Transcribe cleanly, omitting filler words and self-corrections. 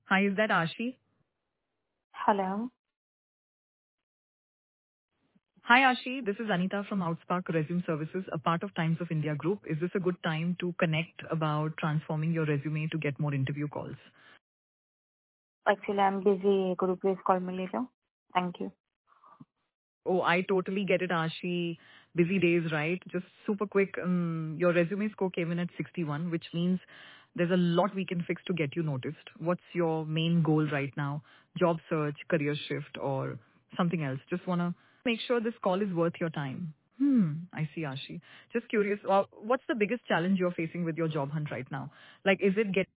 Hi, is that Ashi? Hello. Hi, Ashi. This is Anita from Outspark Resume Services, a part of Times of India Group. Is this a good time to connect about transforming your resume to get more interview calls? Actually, I'm busy. Could you please call me later? Thank you. Oh, I totally get it, Ashi. Busy days, right? Just super quick. Your resume score came in at 61, which means there's a lot we can fix to get you noticed. What's your main goal right now? Job search, career shift, or something else? Just want to make sure this call is worth your time. I see, Ashi. Just curious, what's the biggest challenge you're facing with your job hunt right now? Like, is it getting